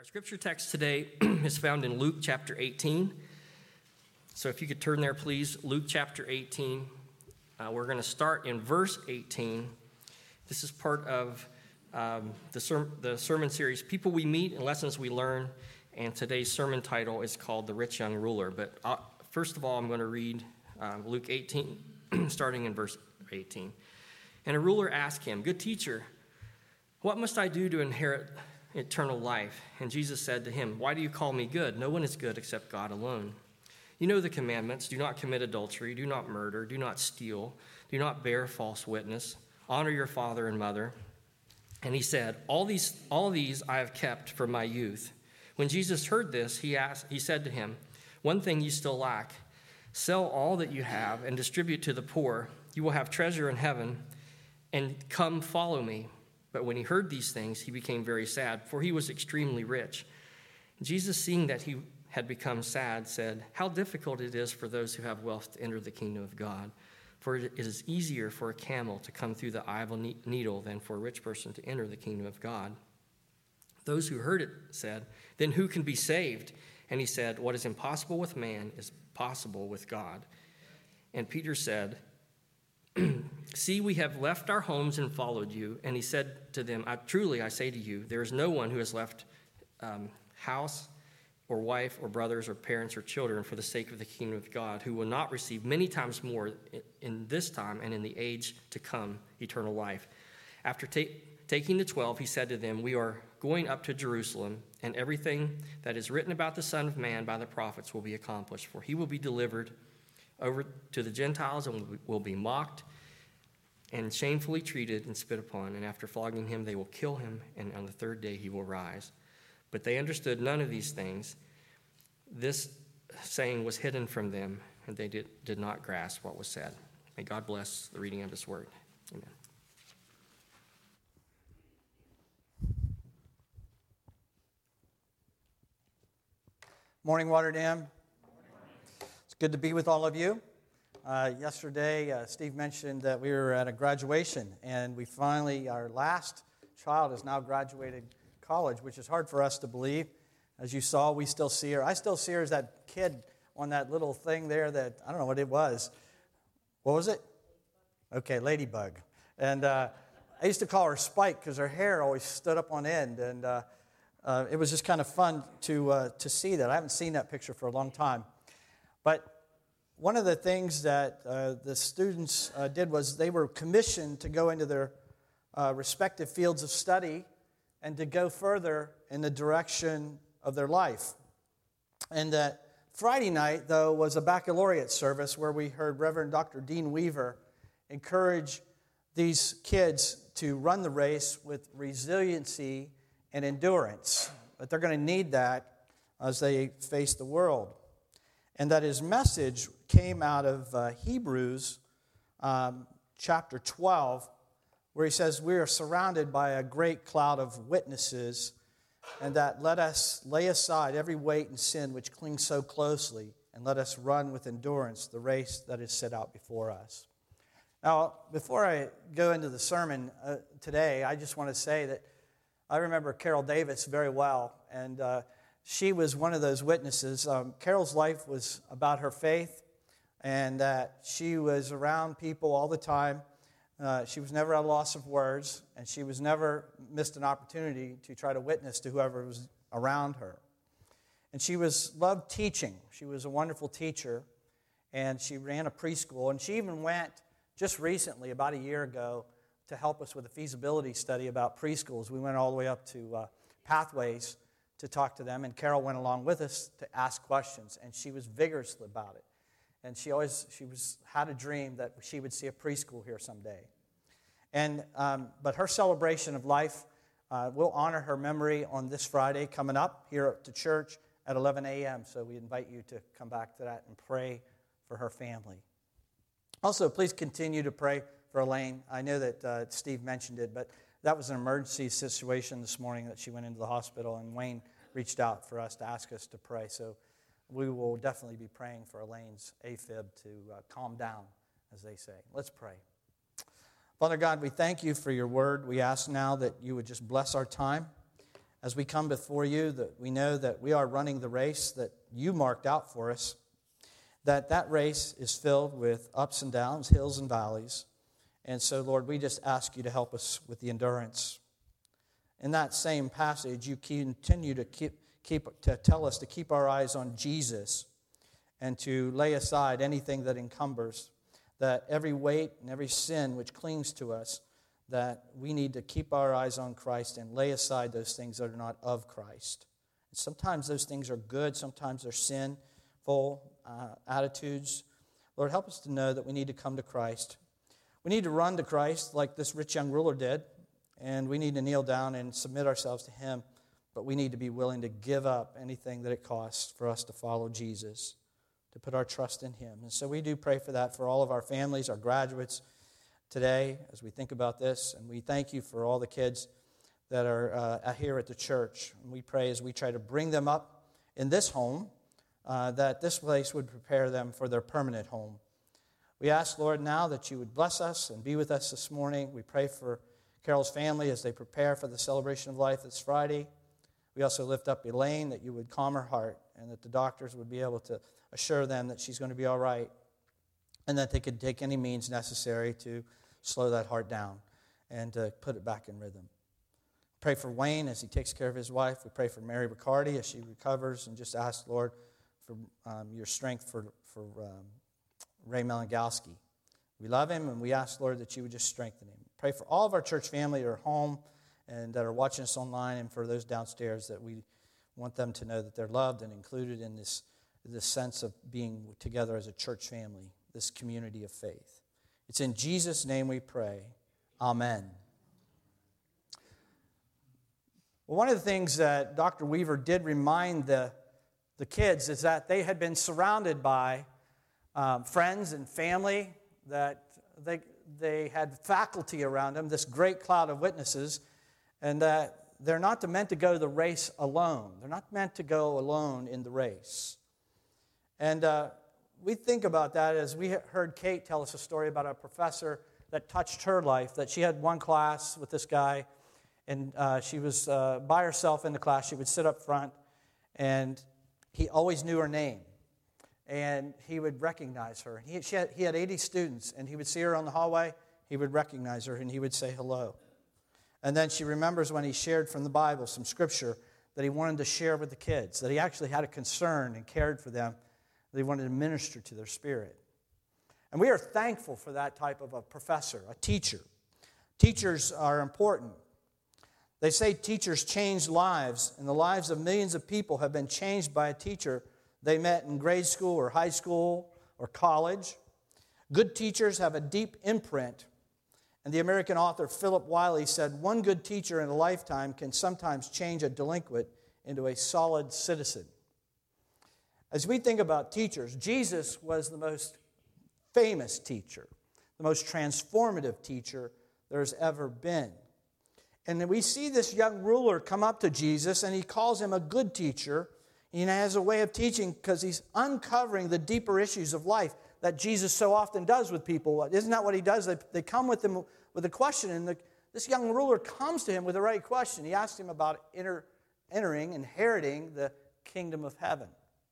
Our scripture text today is found in Luke chapter 18. So if you could turn there, please. Luke chapter 18. We're going to start in verse 18. This is part of the sermon series, People We Meet and Lessons We Learn. And today's sermon title is called The Rich Young Ruler. But first of all, I'm going to read Luke 18, starting in verse 18. And a ruler asked him, "Good teacher, what must I do to inherit eternal life?" And Jesus said to him, "Why do you call me good? No one is good except God alone. You know the commandments: do not commit adultery, do not murder, do not steal, do not bear false witness, honor your father and mother." And he said, all these I have kept from my youth." When Jesus heard this, he said to him, "One thing you still lack. Sell all that you have and distribute to the poor. You will have treasure in heaven, and come follow me." But when he heard these things, he became very sad, for he was extremely rich. Jesus, seeing that he had become sad, said, "How difficult it is for those who have wealth to enter the kingdom of God. For it is easier for a camel to come through the eye of a needle than for a rich person to enter the kingdom of God." Those who heard it said, "Then who can be saved?" And he said, "What is impossible with man is possible with God." And Peter said, "See, we have left our homes and followed you." And he said to them, "Truly I say to you, there is no one who has left house or wife or brothers or parents or children for the sake of the kingdom of God who will not receive many times more in this time and in the age to come eternal life." After taking the 12, he said to them, "We are going up to Jerusalem, and everything that is written about the Son of Man by the prophets will be accomplished. For he will be delivered over to the Gentiles and will be mocked and shamefully treated and spit upon. And after flogging him, they will kill him, and on the third day he will rise." But they understood none of these things. This saying was hidden from them, and they did not grasp what was said. May God bless the reading of his word. Amen. Morning, Waterdam. It's good to be with all of you. Yesterday, Steve mentioned that we were at a graduation, and we finally, our last child has now graduated college, which is hard for us to believe. As you saw, we still see her. I still see her as that kid on that little thing there that, I don't know what it was. What was it? Okay, Ladybug. And I used to call her Spike because her hair always stood up on end, and it was just kind of fun to see that. I haven't seen that picture for a long time. But one of the things that the students did was they were commissioned to go into their respective fields of study and to go further in the direction of their life. And that Friday night, though, was a baccalaureate service where we heard Reverend Dr. Dean Weaver encourage these kids to run the race with resiliency and endurance, that they're going to need that as they face the world. And that his message came out of Hebrews chapter 12, where he says, "We are surrounded by a great cloud of witnesses, and that let us lay aside every weight and sin which clings so closely, and let us run with endurance the race that is set out before us." Now, before I go into the sermon today, I just want to say that I remember Carol Davis very well, and she was one of those witnesses. Carol's life was about her faith, and that she was around people all the time. She was never at a loss of words, and she was never missed an opportunity to try to witness to whoever was around her. And she loved teaching. She was a wonderful teacher, and she ran a preschool, and she even went just recently, about a year ago, to help us with a feasibility study about preschools. We went all the way up to Pathways to talk to them, and Carol went along with us to ask questions, and she was vigorous about it. And she had a dream that she would see a preschool here someday. And but her celebration of life, we'll honor her memory on this Friday coming up here at the church at 11 a.m. So we invite you to come back to that and pray for her family. Also, please continue to pray for Elaine. I know that Steve mentioned it, but that was an emergency situation this morning that she went into the hospital, and Wayne reached out for us to ask us to pray. So we will definitely be praying for Elaine's AFib to calm down, as they say. Let's pray. Father God, we thank you for your word. We ask now that you would just bless our time as we come before you, that we know that we are running the race that you marked out for us, that race is filled with ups and downs, hills and valleys. And so, Lord, we just ask you to help us with the endurance. In that same passage, you continue to tell us to keep our eyes on Jesus and to lay aside anything that encumbers, that every weight and every sin which clings to us, that we need to keep our eyes on Christ and lay aside those things that are not of Christ. And sometimes those things are good, sometimes they're sinful attitudes. Lord, help us to know that we need to come to Christ. We need to run to Christ like this rich young ruler did, and we need to kneel down and submit ourselves to Him, but we need to be willing to give up anything that it costs for us to follow Jesus, to put our trust in Him. And so we do pray for that for all of our families, our graduates today as we think about this. And we thank you for all the kids that are here at the church. And we pray as we try to bring them up in this home, that this place would prepare them for their permanent home. We ask, Lord, now that you would bless us and be with us this morning. We pray for Carol's family as they prepare for the celebration of life this Friday. We also lift up Elaine, that you would calm her heart and that the doctors would be able to assure them that she's going to be all right and that they could take any means necessary to slow that heart down and to put it back in rhythm. Pray for Wayne as he takes care of his wife. We pray for Mary Riccardi as she recovers, and just ask, Lord, for your strength for Ray Melangowski. We love him, and we ask, Lord, that you would just strengthen him. Pray for all of our church family that are home and that are watching us online, and for those downstairs, that we want them to know that they're loved and included in this sense of being together as a church family, this community of faith. It's in Jesus' name we pray. Amen. Well, one of the things that Dr. Weaver did remind the kids is that they had been surrounded by friends and family, that they had faculty around them, this great cloud of witnesses, and that they're not meant to go the race alone. They're not meant to go alone in the race. And we think about that as we heard Kate tell us a story about a professor that touched her life, that she had one class with this guy, and she was by herself in the class. She would sit up front, and he always knew her name, and he would recognize her. He had 80 students, and he would see her on the hallway. He would recognize her, and he would say hello. And then she remembers when he shared from the Bible some scripture that he wanted to share with the kids, that he actually had a concern and cared for them. They wanted to minister to their spirit. And we are thankful for that type of a professor, a teacher. Teachers are important. They say teachers change lives, and the lives of millions of people have been changed by a teacher they met in grade school or high school or college. Good teachers have a deep imprint. And the American author Philip Wiley said, one good teacher in a lifetime can sometimes change a delinquent into a solid citizen. As we think about teachers, Jesus was the most famous teacher, the most transformative teacher there's ever been. And then we see this young ruler come up to Jesus, and he calls him a good teacher. He has a way of teaching because he's uncovering the deeper issues of life that Jesus so often does with people. Isn't that what he does? They come with him with a question, and this young ruler comes to him with the right question. He asks him about inheriting the kingdom of heaven.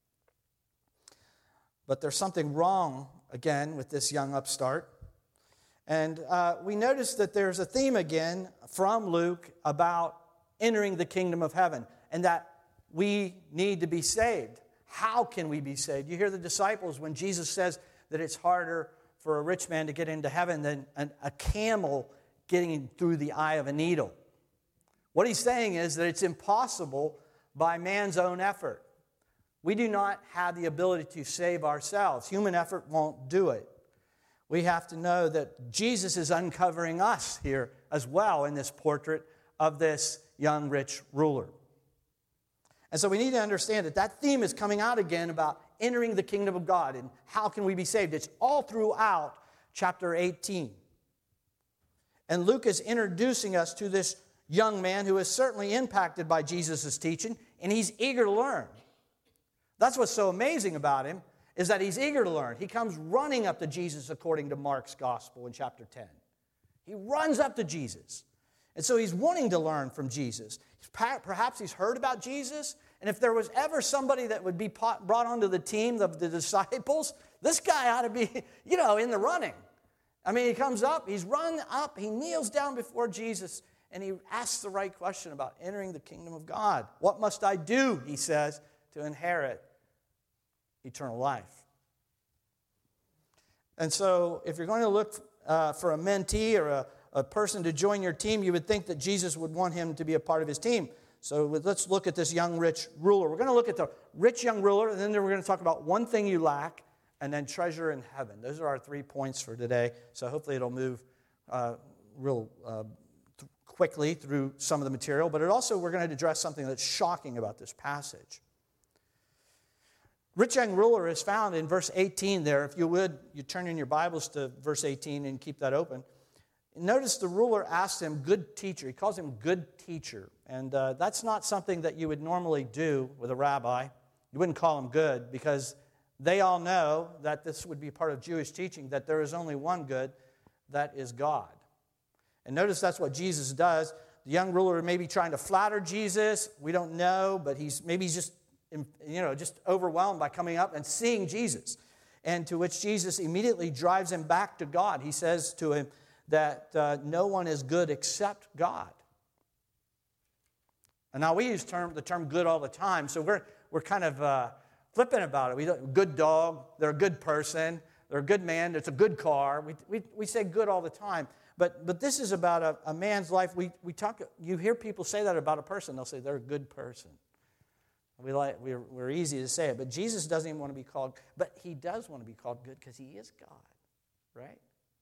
But there's something wrong, again, with this young upstart. And we notice that there's a theme again from Luke about entering the kingdom of heaven and that we need to be saved. How can we be saved? You hear the disciples when Jesus says that it's harder for a rich man to get into heaven than a camel getting through the eye of a needle. What he's saying is that it's impossible by man's own effort. We do not have the ability to save ourselves. Human effort won't do it. We have to know that Jesus is uncovering us here as well in this portrait of this young rich ruler. And so we need to understand that theme is coming out again about entering the kingdom of God and how can we be saved. It's all throughout chapter 18. And Luke is introducing us to this young man who is certainly impacted by Jesus' teaching, and he's eager to learn. That's what's so amazing about him, is that he's eager to learn. He comes running up to Jesus according to Mark's gospel in chapter 10. He runs up to Jesus. And so he's wanting to learn from Jesus. Perhaps he's heard about Jesus, and if there was ever somebody that would be brought onto the team of the disciples, this guy ought to be, in the running. I mean, he comes up, he's run up, he kneels down before Jesus, and he asks the right question about entering the kingdom of God. What must I do, he says, to inherit eternal life? And so if you're going to look for a mentee or a person to join your team, you would think that Jesus would want him to be a part of his team. So let's look at this young rich ruler. We're going to look at the rich young ruler, and then we're going to talk about one thing you lack, and then treasure in heaven. Those are our 3 points for today. So hopefully it'll move real quickly through some of the material. But we're going to address something that's shocking about this passage. Rich young ruler is found in verse 18 there. If you would, you turn in your Bibles to verse 18 and keep that open. Notice the ruler asks him, good teacher. He calls him good teacher. And that's not something that you would normally do with a rabbi. You wouldn't call him good because they all know that this would be part of Jewish teaching, that there is only one good, that is God. And notice that's what Jesus does. The young ruler may be trying to flatter Jesus. We don't know, but he's just overwhelmed by coming up and seeing Jesus. And to which Jesus immediately drives him back to God. He says to him that no one is good except God. And now we use the term good all the time, so we're kind of flippant about it. Good dog, they're a good person, they're a good man, it's a good car. We say good all the time. But this is about a man's life. You hear people say that about a person. They'll say they're a good person. We're easy to say it, but Jesus doesn't even want to be called, but he does want to be called good because he is God, right?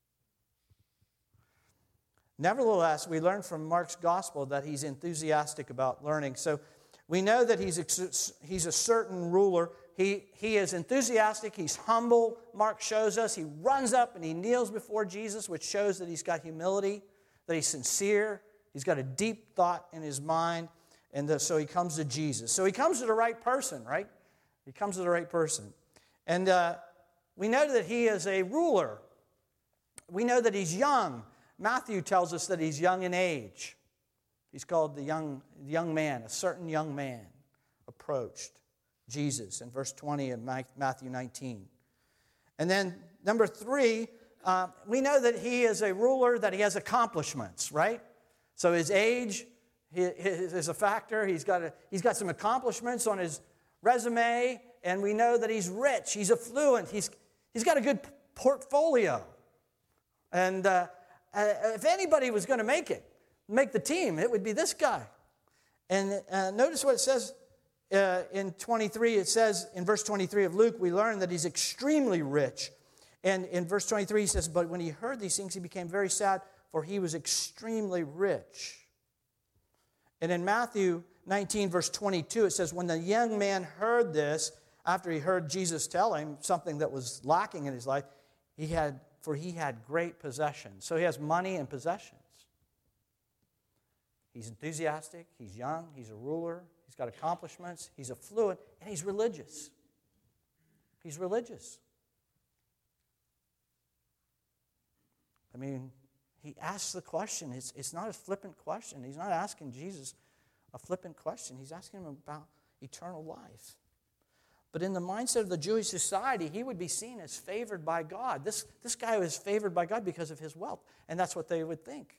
Nevertheless, we learn from Mark's gospel that he's enthusiastic about learning. So we know that he's a certain ruler. He is enthusiastic. He's humble. Mark shows us. He runs up and he kneels before Jesus, which shows that he's got humility, that he's sincere. He's got a deep thought in his mind. And so he comes to Jesus. So he comes to the right person, right? He comes to the right person. And we know that he is a ruler. We know that he's young. Matthew tells us that he's young in age. He's called the young man. A certain young man approached Jesus in verse 20 of Matthew 19. And then number 3, we know that he is a ruler, that he has accomplishments, right? So his age is a factor. He's got some accomplishments on his resume, and we know that he's rich. He's affluent. He's got a good portfolio. And if anybody was going to make the team, it would be this guy. And notice what it says in 23. It says in verse 23 of Luke, we learn that he's extremely rich. And in verse 23, he says, but when he heard these things, he became very sad, for he was extremely rich. And in Matthew 19, verse 22, it says, when the young man heard this, after he heard Jesus tell him something that was lacking in his life, he had great possessions. So he has money and possessions. He's enthusiastic, he's young, he's a ruler, he's got accomplishments, he's affluent, and he's religious. He's religious. I mean, he asks the question. It's not a flippant question. He's not asking Jesus a flippant question. He's asking him about eternal life. But in the mindset of the Jewish society, he would be seen as favored by God. This guy was favored by God because of his wealth, and that's what they would think.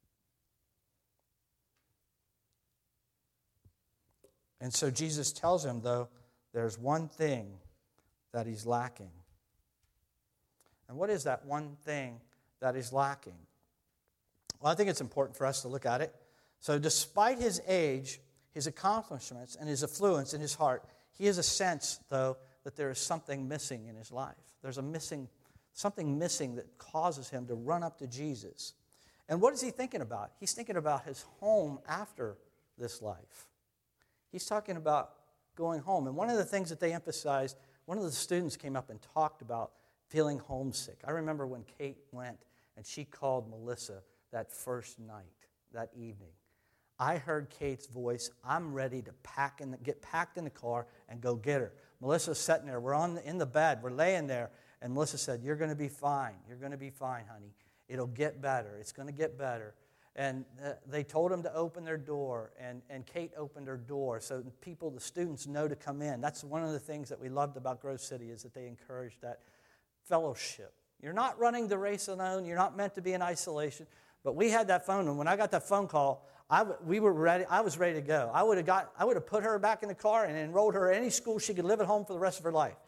And so Jesus tells him, though, there's one thing that he's lacking. And what is that one thing that is lacking? Well, I think it's important for us to look at it. So despite his age, his accomplishments, and his affluence in his heart, he has a sense, though, that there is something missing in his life. There's something missing that causes him to run up to Jesus. And what is he thinking about? He's thinking about his home after this life. He's talking about going home. And one of the things that they emphasized, one of the students came up and talked about feeling homesick. I remember when Kate went and she called Melissa that first night, that evening. I heard Kate's voice. I'm ready to get packed in the car and go get her. Melissa's sitting there. We're in the bed. We're laying there. And Melissa said, you're going to be fine. You're going to be fine, honey. It'll get better. It's going to get better. And they told him to open their door, and Kate opened her door so people, the students, know to come in. That's one of the things that we loved about Grove City, is that they encouraged that fellowship. You're not running the race alone. You're not meant to be in isolation. But we had that phone, and when I got that phone call, we were ready. I was ready to go. I would have put her back in the car and enrolled her in any school she could live at home for the rest of her life.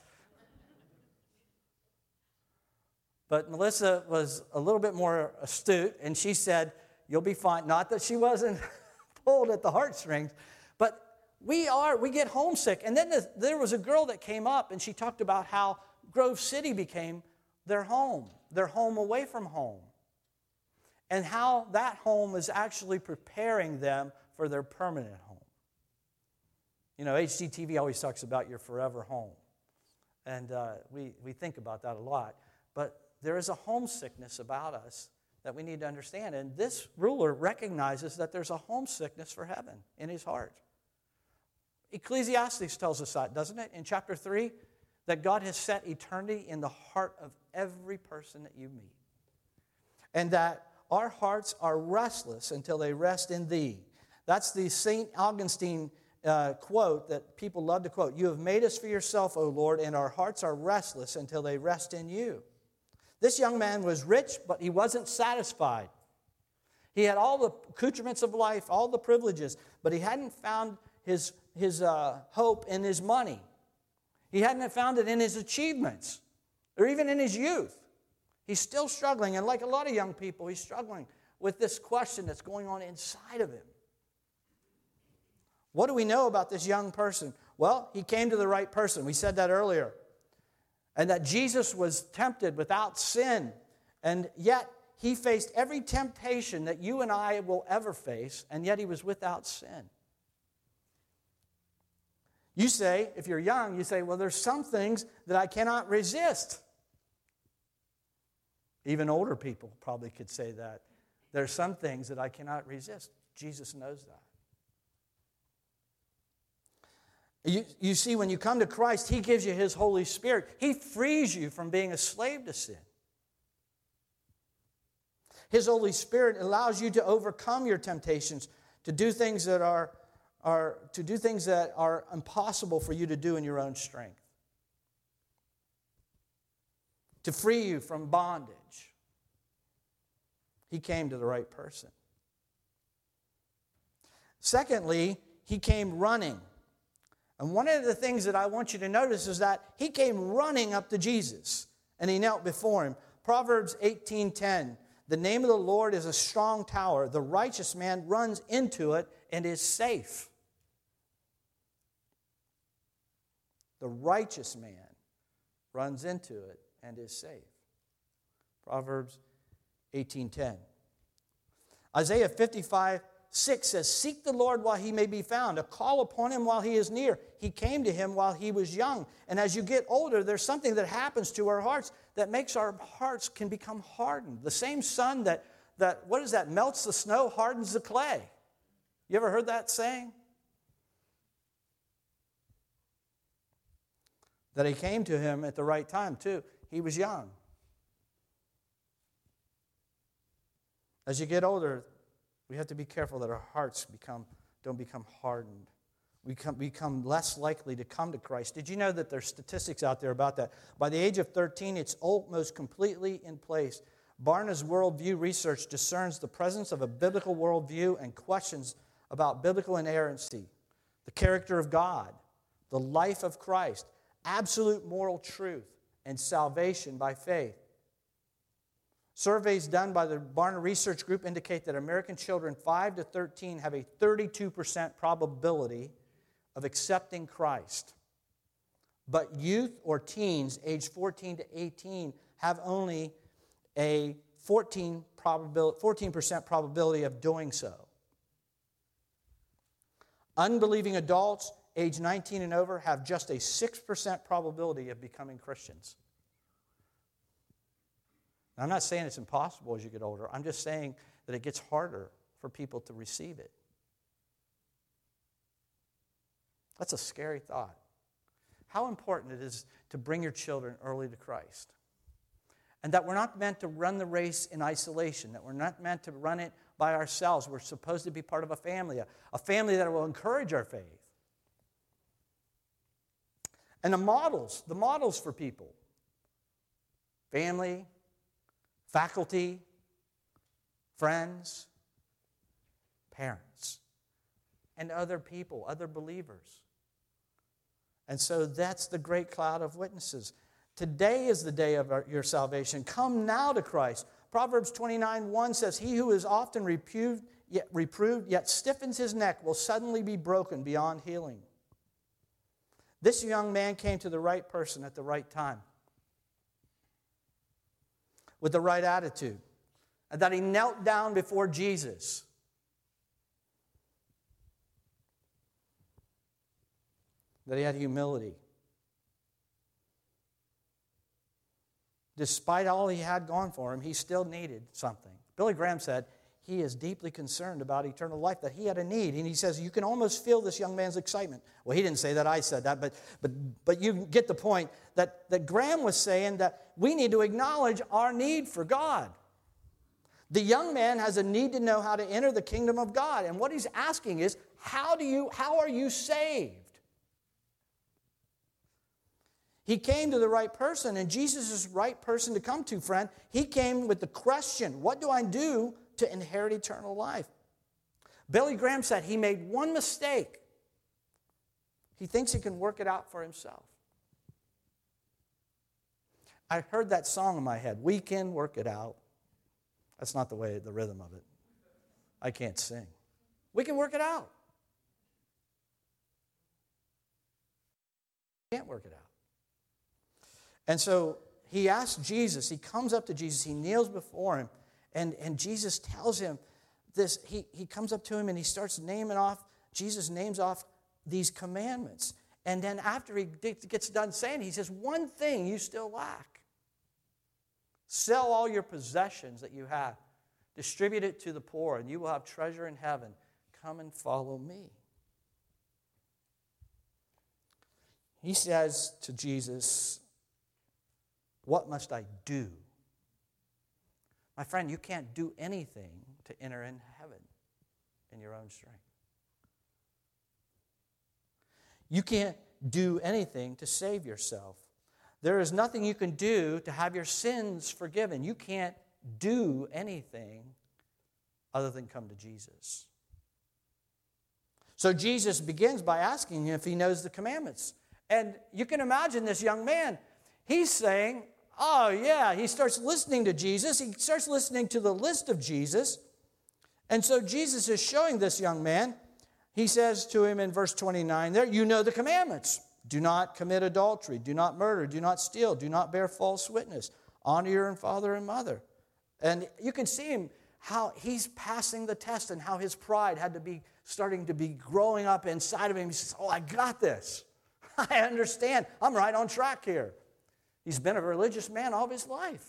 But Melissa was a little bit more astute, and she said, "You'll be fine." Not that she wasn't pulled at the heartstrings, but we get homesick. And then there was a girl that came up, and she talked about how Grove City became their home away from home, and how that home is actually preparing them for their permanent home. You know, HGTV always talks about your forever home, and we think about that a lot. But there is a homesickness about us that we need to understand. And this ruler recognizes that there's a homesickness for heaven in his heart. Ecclesiastes tells us that, doesn't it? In chapter 3, that God has set eternity in the heart of every person that you meet. And that our hearts are restless until they rest in thee. That's the St. Augustine quote that people love to quote. You have made us for yourself, O Lord, and our hearts are restless until they rest in you. This young man was rich, but he wasn't satisfied. He had all the accoutrements of life, all the privileges, but he hadn't found his hope in his money. He hadn't found it in his achievements or even in his youth. He's still struggling, and like a lot of young people, he's struggling with this question that's going on inside of him. What do we know about this young person? Well, he came to the right person. We said that earlier. And that Jesus was tempted without sin, and yet he faced every temptation that you and I will ever face, and yet he was without sin. You say, if you're young, you say, well, there's some things that I cannot resist. Even older people probably could say that. There's some things that I cannot resist. Jesus knows that. You see, when you come to Christ, He gives you His Holy Spirit. He frees you from being a slave to sin. His Holy Spirit allows you to overcome your temptations, to do things that are impossible for you to do in your own strength, to free you from bondage. He came to the right person. Secondly, He came running. And one of the things that I want you to notice is that he came running up to Jesus, and he knelt before him. Proverbs 18:10, the name of the Lord is a strong tower. The righteous man runs into it and is safe. The righteous man runs into it and is safe. Proverbs 18:10. Isaiah 55:6 says, seek the Lord while he may be found. Call upon him while he is near. He came to him while he was young. And as you get older, there's something that happens to our hearts that makes our hearts can become hardened. The same sun that what is that, melts the snow, hardens the clay. You ever heard that saying? That he came to him at the right time, too. He was young. As you get older, we have to be careful that our hearts don't become hardened. We become less likely to come to Christ. Did you know that there's statistics out there about that? By the age of 13, it's almost completely in place. Barna's worldview research discerns the presence of a biblical worldview and questions about biblical inerrancy, the character of God, the life of Christ, absolute moral truth, and salvation by faith. Surveys done by the Barna Research Group indicate that American children 5 to 13 have a 32% probability of accepting Christ. But youth or teens aged 14 to 18 have only a 14% probability of doing so. Unbelieving adults age 19 and over have just a 6% probability of becoming Christians. I'm not saying it's impossible as you get older. I'm just saying that it gets harder for people to receive it. That's a scary thought. How important it is to bring your children early to Christ. And that we're not meant to run the race in isolation, that we're not meant to run it by ourselves. We're supposed to be part of a family that will encourage our faith. And the models for people, family, faculty, friends, parents, and other people, other believers. And so that's the great cloud of witnesses. Today is the day of your salvation. Come now to Christ. Proverbs 29:1 says, he who is often reproved, yet stiffens his neck, will suddenly be broken beyond healing. This young man came to the right person at the right time, with the right attitude, and that he knelt down before Jesus. That he had humility. Despite all he had gone for him, he still needed something. Billy Graham said he is deeply concerned about eternal life, that he had a need. And he says, you can almost feel this young man's excitement. Well, he didn't say that, I said that, but you get the point that Graham was saying that we need to acknowledge our need for God. The young man has a need to know how to enter the kingdom of God. And what he's asking is, how are you saved? He came to the right person, and Jesus is the right person to come to, friend. He came with the question, what do I do to inherit eternal life? Billy Graham said he made one mistake. He thinks he can work it out for himself. I heard that song in my head, we can work it out. That's not the rhythm of it. I can't sing. We can work it out. Can't work it out. And so he asks Jesus, he comes up to Jesus, he kneels before him, and Jesus tells him this. He comes up to him and he starts Jesus names off these commandments. And then after he gets done saying, he says, one thing you still lack. Sell all your possessions that you have. Distribute it to the poor, and you will have treasure in heaven. Come and follow me. He says to Jesus, what must I do? My friend, you can't do anything to enter in heaven in your own strength. You can't do anything to save yourself. There is nothing you can do to have your sins forgiven. You can't do anything other than come to Jesus. So Jesus begins by asking him if he knows the commandments. And you can imagine this young man. He's saying, oh yeah, he starts listening to Jesus. He starts listening to the list of Jesus. And so Jesus is showing this young man. He says to him in verse 29 there, you know the commandments. Do not commit adultery. Do not murder. Do not steal. Do not bear false witness. Honor your father and mother. And you can see him, how he's passing the test and how his pride had to be starting to be growing up inside of him. He says, oh, I got this. I understand. I'm right on track here. He's been a religious man all of his life.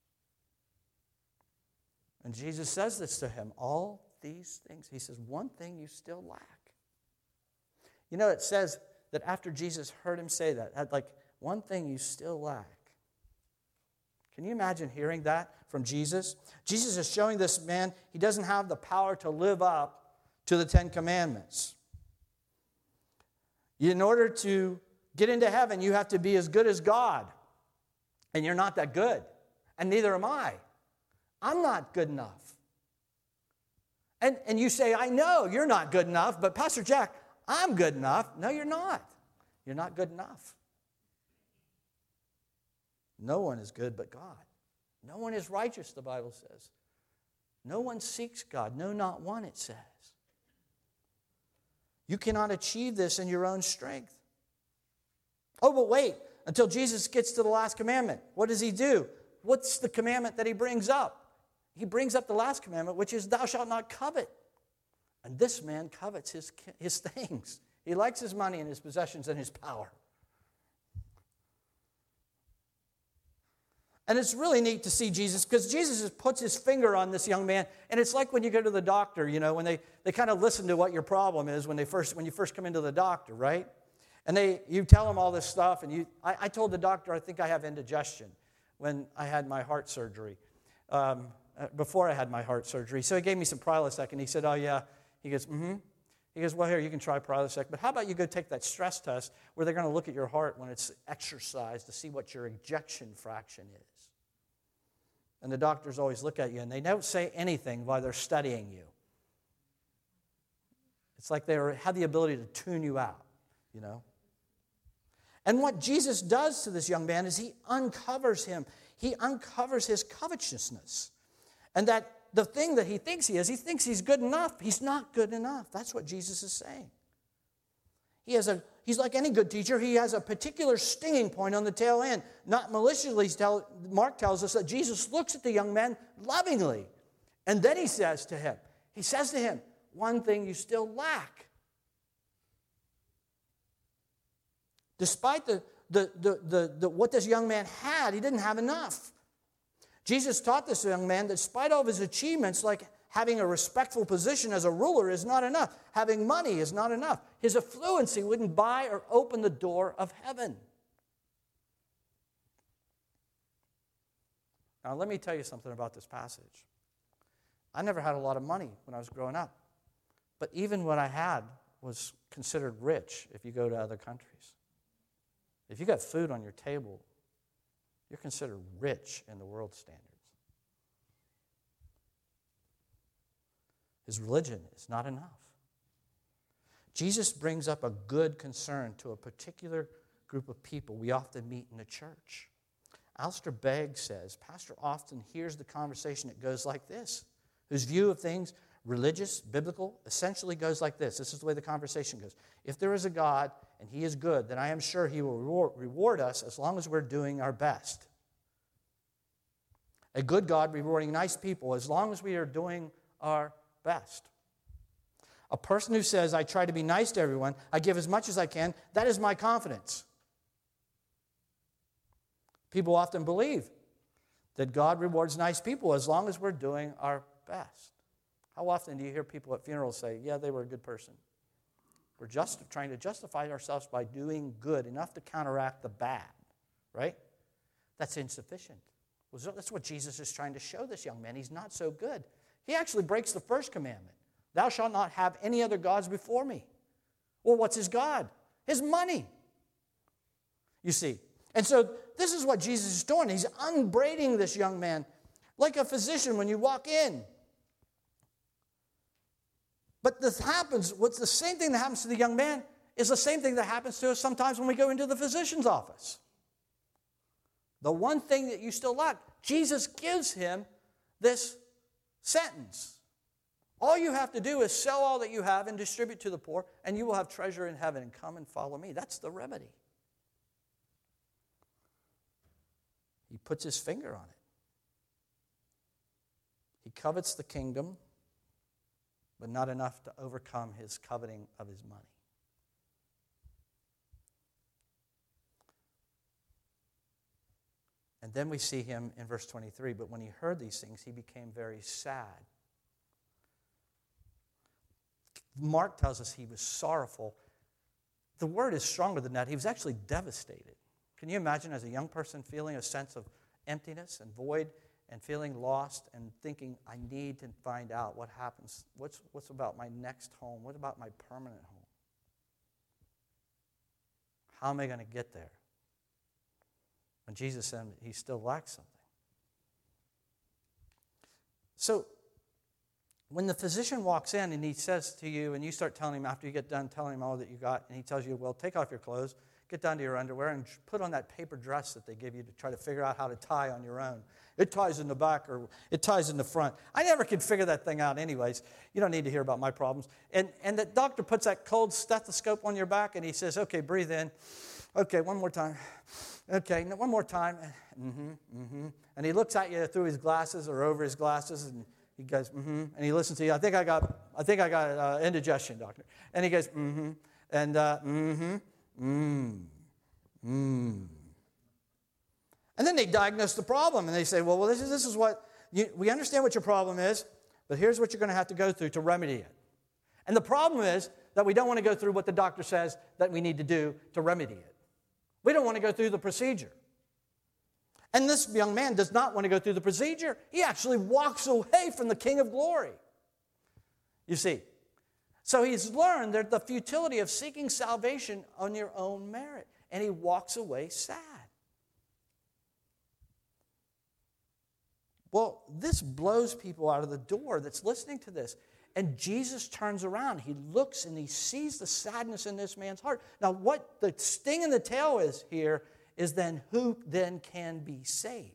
And Jesus says this to him, all these things. He says, one thing you still lack. You know, it says that after Jesus heard him say that, like, one thing you still lack. Can you imagine hearing that from Jesus? Jesus is showing this man he doesn't have the power to live up to the 10 Commandments. In order to get into heaven, you have to be as good as God. And you're not that good. And neither am I. I'm not good enough. And you say, I know you're not good enough, but Pastor Jack, I'm good enough. No, you're not. You're not good enough. No one is good but God. No one is righteous, the Bible says. No one seeks God. No, not one, it says. You cannot achieve this in your own strength. Oh, but wait, until Jesus gets to the last commandment. What does he do? What's the commandment that he brings up? He brings up the last commandment, which is, thou shalt not covet. And this man covets his things. He likes his money and his possessions and his power. And it's really neat to see Jesus, because Jesus just puts his finger on this young man. And it's like when you go to the doctor, you know, when they kind of listen to what your problem is when you first come into the doctor, right? And you tell them all this stuff. And I told the doctor, I think I have indigestion. when I had my heart surgery, before I had my heart surgery. So he gave me some Prilosec, and he said, oh, yeah. He goes, mm-hmm. He goes, well, here, you can try Prilosec, but how about you go take that stress test where they're going to look at your heart when it's exercised to see what your ejection fraction is. And the doctors always look at you, and they don't say anything while they're studying you. It's like they have the ability to tune you out, you know. And what Jesus does to this young man is he uncovers him. He uncovers his covetousness. And that the thing that he thinks he is, he thinks he's good enough. He's not good enough. That's what Jesus is saying. He's like any good teacher. He has a particular stinging point on the tail end. Not maliciously, Mark tells us that Jesus looks at the young man lovingly. And then he says to him, one thing you still lack. Despite what this young man had, he didn't have enough. Jesus taught this young man that despite all of his achievements, like having a respectful position as a ruler is not enough. Having money is not enough. His affluency wouldn't buy or open the door of heaven. Now, let me tell you something about this passage. I never had a lot of money when I was growing up. But even what I had was considered rich if you go to other countries. If you got food on your table, you're considered rich in the world standards. His religion is not enough. Jesus brings up a good concern to a particular group of people we often meet in the church. Alistair Begg says, Pastor often hears the conversation that goes like this, whose view of things, religious, biblical, essentially goes like this. This is the way the conversation goes. If there is a God and he is good, then I am sure he will reward us as long as we're doing our best. A good God rewarding nice people as long as we are doing our best. A person who says, I try to be nice to everyone, I give as much as I can, that is my confidence. People often believe that God rewards nice people as long as we're doing our best. How often do you hear people at funerals say, yeah, they were a good person? We're just trying to justify ourselves by doing good, enough to counteract the bad, right? That's insufficient. Well, that's what Jesus is trying to show this young man. He's not so good. He actually breaks the first commandment. Thou shalt not have any other gods before me. Well, what's his God? His money. You see. And so this is what Jesus is doing. He's upbraiding this young man like a physician when you walk in. But this happens, what's the same thing that happens to the young man is the same thing that happens to us sometimes when we go into the physician's office. The one thing that you still lack, Jesus gives him this sentence. All you have to do is sell all that you have and distribute to the poor, and you will have treasure in heaven, and come and follow me. That's the remedy. He puts his finger on it. He covets the kingdom, but not enough to overcome his coveting of his money. And then we see him in verse 23, but when he heard these things, he became very sad. Mark tells us he was sorrowful. The word is stronger than that. He was actually devastated. Can you imagine as a young person feeling a sense of emptiness and void and feeling lost and thinking, I need to find out what happens. What's about my next home? What about my permanent home? How am I going to get there? And Jesus said he still lacks something. So when the physician walks in and he says to you, and you start telling him after you get done telling him all that you got, and he tells you, well, take off your clothes, get down to your underwear, and put on that paper dress that they give you to try to figure out how to tie on your own. It ties in the back or it ties in the front. I never could figure that thing out anyways. You don't need to hear about my problems. And the doctor puts that cold stethoscope on your back, and he says, okay, breathe in. Okay, one more time. Okay, no, one more time. And he looks at you through his glasses or over his glasses, and he goes, and he listens to you. I think I got indigestion, doctor. And he goes, and And then they diagnose the problem, and they say, well, this is what, we understand what your problem is, but here's what you're going to have to go through to remedy it. And the problem is that we don't want to go through what the doctor says that we need to do to remedy it. We don't want to go through the procedure. And this young man does not want to go through the procedure. He actually walks away from the King of Glory. You see, so he's learned that the futility of seeking salvation on your own merit. And he walks away sad. Well, this blows people out of the door that's listening to this. And Jesus turns around. He looks and he sees the sadness in this man's heart. Now, what the sting in the tail is here is then who then can be saved?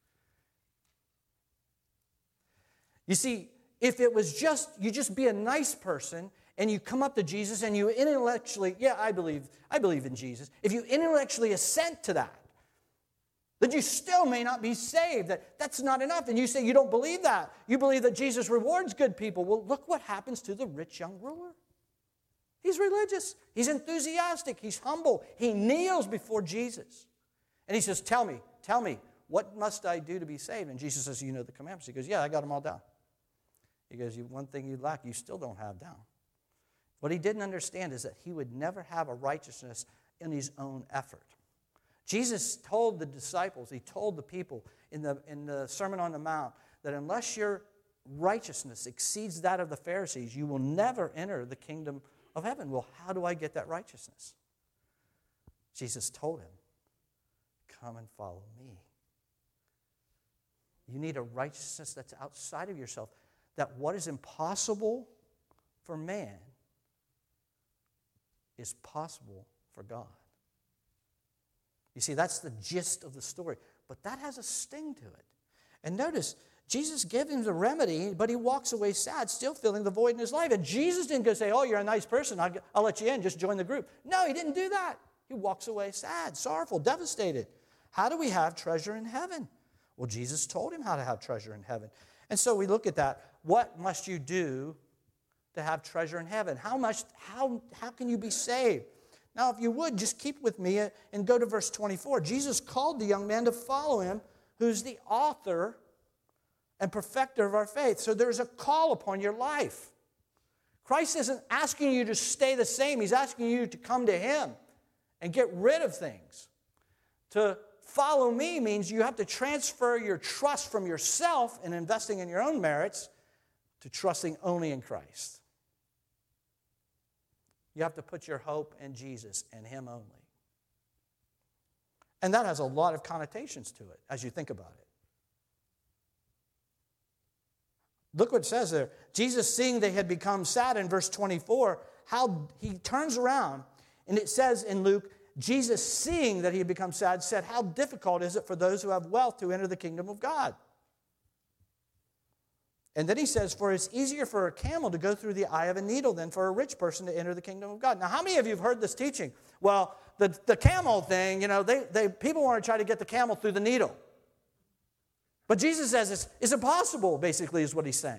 You see, if it was just, you just be a nice person and you come up to Jesus and you intellectually, yeah, I believe in Jesus. If you intellectually assent to that, then you still may not be saved. That's not enough. And you say you don't believe that. You believe that Jesus rewards good people. Well, look what happens to the rich young ruler. He's religious. He's enthusiastic. He's humble. He kneels before Jesus. And he says, tell me, what must I do to be saved? And Jesus says, you know the commandments. He goes, yeah, I got them all down. He goes, one thing you lack, you still don't have down. What he didn't understand is that he would never have a righteousness in his own effort. Jesus told the disciples, he told the people in the Sermon on the Mount that unless your righteousness exceeds that of the Pharisees, you will never enter the kingdom of heaven. Well, how do I get that righteousness? Jesus told him, come and follow me. You need a righteousness that's outside of yourself, that what is impossible for man is possible for God. You see, that's the gist of the story. But that has a sting to it. And notice, Jesus gave him the remedy, but he walks away sad, still feeling the void in his life. And Jesus didn't go say, oh, you're a nice person, I'll let you in, just join the group. No, he didn't do that. He walks away sad, sorrowful, devastated. How do we have treasure in heaven? Well, Jesus told him how to have treasure in heaven. And so we look at that. What must you do to have treasure in heaven? How can you be saved? Now, if you would, just keep with me and go to verse 24. Jesus called the young man to follow him, who's the author and perfecter of our faith. So there's a call upon your life. Christ isn't asking you to stay the same. He's asking you to come to him and get rid of things. To follow me means you have to transfer your trust from yourself and investing in your own merits to trusting only in Christ. You have to put your hope in Jesus and him only. And that has a lot of connotations to it as you think about it. Look what it says there. Jesus, seeing they had become sad in verse 24, how he turns around, and it says in Luke, Jesus, seeing that he had become sad, said, how difficult is it for those who have wealth to enter the kingdom of God? And then he says, for it's easier for a camel to go through the eye of a needle than for a rich person to enter the kingdom of God. Now, how many of you have heard this teaching? Well, the camel thing, people want to try to get the camel through the needle. But Jesus says it's impossible, basically, is what he's saying.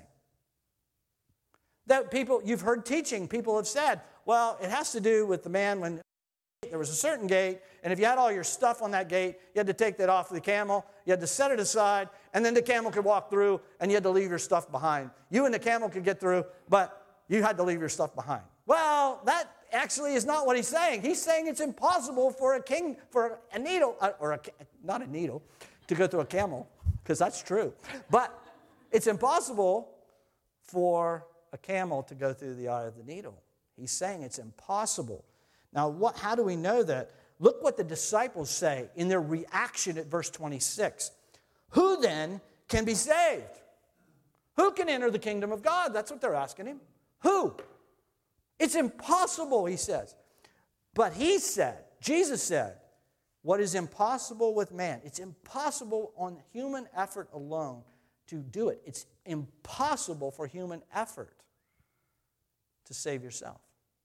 That people, you've heard teaching, people have said, well, it has to do with the man when there was a certain gate, and if you had all your stuff on that gate, you had to take that off the camel, you had to set it aside, and then the camel could walk through, and you had to leave your stuff behind. You and the camel could get through, but you had to leave your stuff behind. Well, that actually is not what he's saying. He's saying it's impossible for a needle, not a needle, to go through a camel, because that's true. But it's impossible for a camel to go through the eye of the needle. He's saying it's impossible. Now, how do we know that? Look what the disciples say in their reaction at verse 26. Who then can be saved? Who can enter the kingdom of God? That's what they're asking him. Who? It's impossible, he says. But he said, Jesus said, what is impossible with man? It's impossible on human effort alone to do it. It's impossible for human effort to save yourself.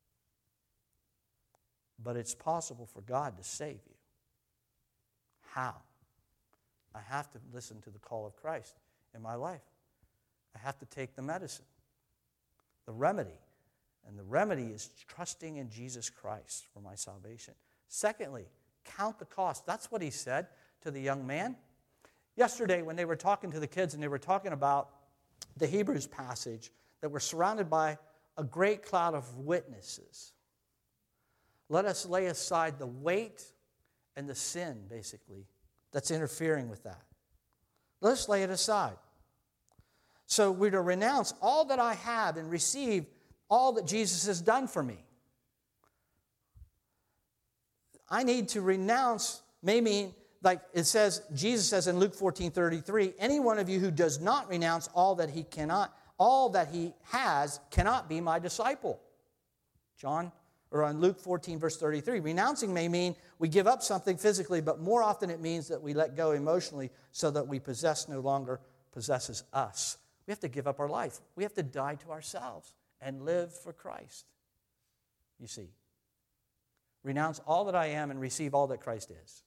But it's possible for God to save you. How? I have to listen to the call of Christ in my life. I have to take the medicine, the remedy. And the remedy is trusting in Jesus Christ for my salvation. Secondly, count the cost. That's what he said to the young man. Yesterday, when they were talking to the kids and they were talking about the Hebrews passage, that we're surrounded by a great cloud of witnesses. Let us lay aside the weight and the sin, basically, that's interfering with that. Let's lay it aside. So we're to renounce all that I have and receive all that Jesus has done for me. I need to renounce, may mean, like it says, Jesus says in Luke 14:33, any one of you who does not renounce all that he has cannot be my disciple. Luke 14, verse 33. Renouncing may mean we give up something physically, but more often it means that we let go emotionally so that we no longer possesses us. We have to give up our life. We have to die to ourselves and live for Christ. You see. Renounce all that I am and receive all that Christ is.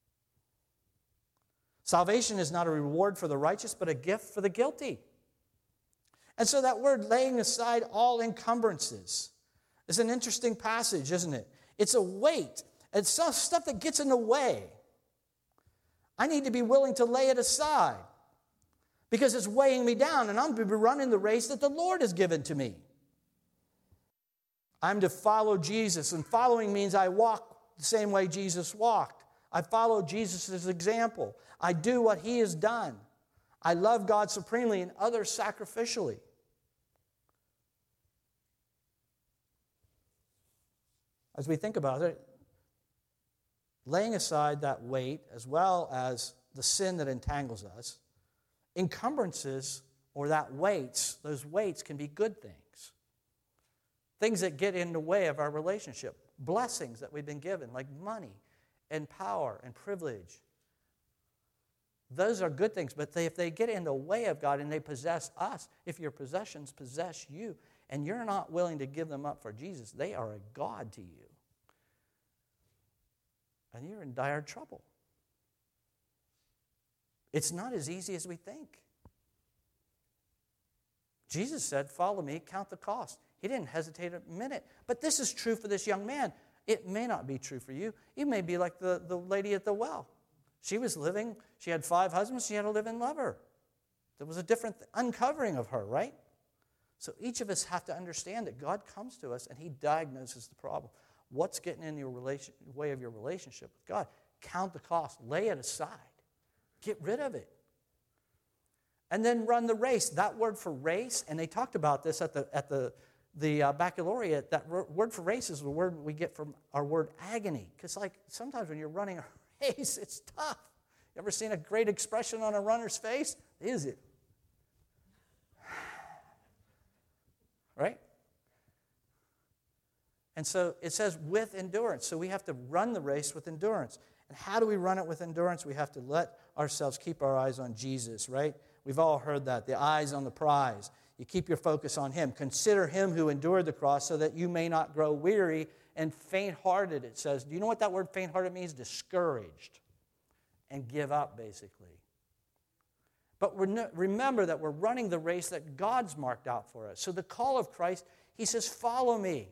Salvation is not a reward for the righteous, but a gift for the guilty. And so that word, laying aside all encumbrances, is an interesting passage, isn't it? It's a weight. It's stuff that gets in the way. I need to be willing to lay it aside because it's weighing me down, and I'm to be running the race that the Lord has given to me. I'm to follow Jesus, and following means I walk the same way Jesus walked. I follow Jesus' example. I do what he has done. I love God supremely and others sacrificially. As we think about it, laying aside that weight as well as the sin that entangles us, encumbrances or those weights can be good things. Things that get in the way of our relationship. Blessings that we've been given, like money and power and privilege. Those are good things, but if they get in the way of God and they possess us, if your possessions possess you, and you're not willing to give them up for Jesus, they are a god to you. And you're in dire trouble. It's not as easy as we think. Jesus said, follow me, count the cost. He didn't hesitate a minute. But this is true for this young man. It may not be true for you. You may be like the lady at the well. She was living, she had 5 husbands, she had a live-in lover. There was a different uncovering of her, right? So each of us have to understand that God comes to us and he diagnoses the problem. What's getting in your way of your relationship with God? Count the cost. Lay it aside. Get rid of it. And then run the race. That word for race, and they talked about this at the baccalaureate, that word for race is the word we get from our word agony. Because like sometimes when you're running a race, it's tough. You ever seen a great expression on a runner's face? Is it? Right? And so it says with endurance. So we have to run the race with endurance. And how do we run it with endurance? We have to let ourselves keep our eyes on Jesus, right? We've all heard that, the eyes on the prize. You keep your focus on him. Consider him who endured the cross so that you may not grow weary and faint-hearted, it says. Do you know what that word faint-hearted means? Discouraged and give up, basically. But remember that we're running the race that God's marked out for us. So the call of Christ, he says, follow me.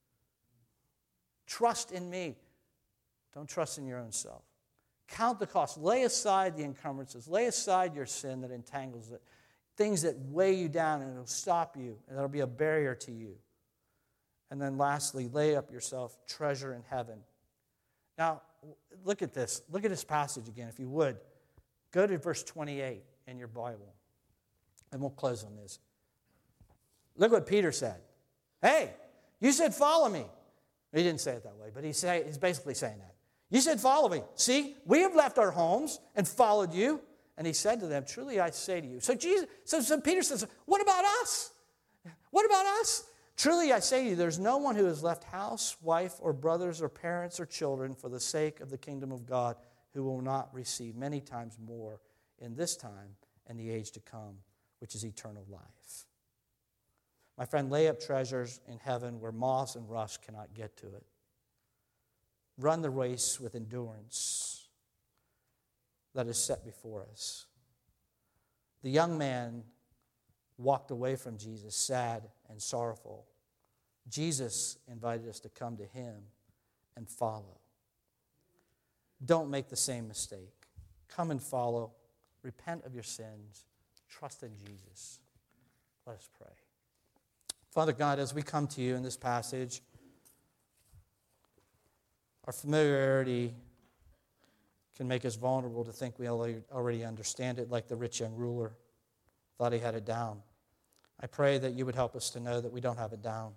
Trust in me. Don't trust in your own self. Count the cost. Lay aside the encumbrances. Lay aside your sin that entangles it. Things that weigh you down and it'll stop you and it'll be a barrier to you. And then lastly, lay up yourself treasure in heaven. Now, look at this. Look at this passage again, if you would. Go to verse 28 in your Bible. And we'll close on this. Look what Peter said. Hey, you said follow me. He didn't say it that way, but he's basically saying that. You said follow me. See, we have left our homes and followed you. And he said to them, truly I say to you. So Peter says, what about us? What about us? Truly I say to you, there's no one who has left house, wife, or brothers, or parents, or children for the sake of the kingdom of God who will not receive many times more in this time and the age to come, which is eternal life. My friend, lay up treasures in heaven where moths and rust cannot get to it. Run the race with endurance that is set before us. The young man walked away from Jesus sad and sorrowful. Jesus invited us to come to him and follow. Don't make the same mistake. Come and follow. Repent of your sins. Trust in Jesus. Let us pray. Father God, as we come to you in this passage, our familiarity can make us vulnerable to think we already understand it, like the rich young ruler thought he had it down. I pray that you would help us to know that we don't have it down.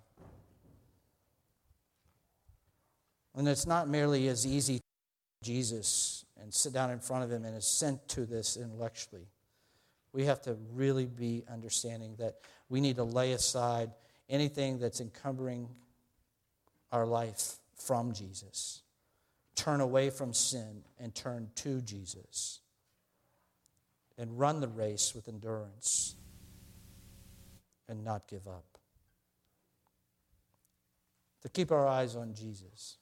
And it's not merely as easy to Jesus and sit down in front of him and assent to this intellectually. We have to really be understanding that we need to lay aside anything that's encumbering our life from Jesus. Turn away from sin and turn to Jesus. And run the race with endurance and not give up. To keep our eyes on Jesus.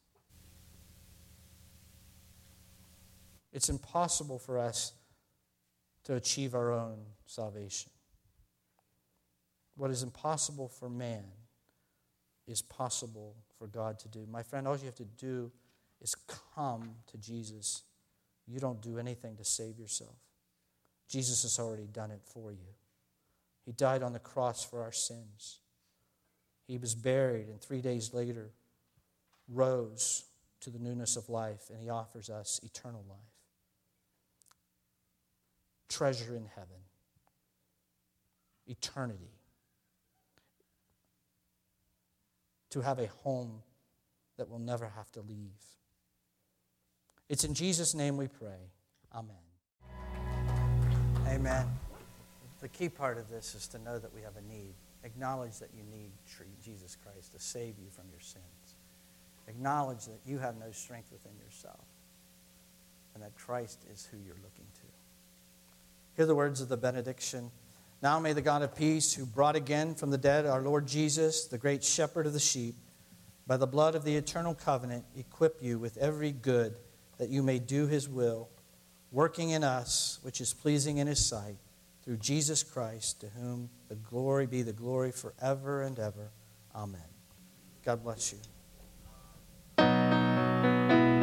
It's impossible for us to achieve our own salvation. What is impossible for man is possible for God to do. My friend, all you have to do is come to Jesus. You don't do anything to save yourself. Jesus has already done it for you. He died on the cross for our sins. He was buried, and 3 days later rose to the newness of life, and he offers us eternal life. Treasure in heaven. Eternity. To have a home that will never have to leave. It's in Jesus' name we pray. Amen. Amen. The key part of this is to know that we have a need. Acknowledge that you need Jesus Christ to save you from your sins. Acknowledge that you have no strength within yourself and that Christ is who you're looking to. Hear the words of the benediction. Now may the God of peace, who brought again from the dead our Lord Jesus, the great shepherd of the sheep, by the blood of the eternal covenant, equip you with every good that you may do his will, working in us, which is pleasing in his sight, through Jesus Christ, to whom the glory be the glory forever and ever. Amen. God bless you.